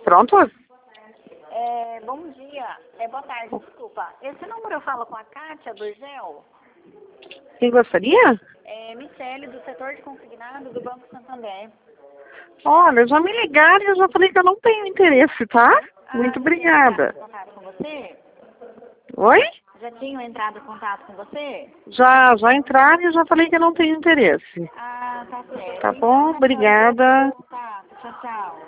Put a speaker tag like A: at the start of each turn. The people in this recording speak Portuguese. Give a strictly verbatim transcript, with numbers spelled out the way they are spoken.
A: Pronto?
B: É, bom dia. É, boa tarde, desculpa. Esse número eu falo com a Kátia Burgel.
A: Quem gostaria?
B: É Michele, do setor de consignado do Banco Santander.
A: Olha, já me ligaram e eu já falei que eu não tenho interesse, tá?
B: Ah,
A: Muito
B: já
A: obrigada.
B: tinham entrado em contato com você?
A: Oi?
B: Já tinham entrado em contato com você?
A: Já, já entraram e eu já falei que eu não tenho interesse.
B: Ah, tá certo.
A: Tá
B: Então,
A: bom?
B: Rafael, eu vou
A: Obrigada.
B: contato. Tchau, tchau.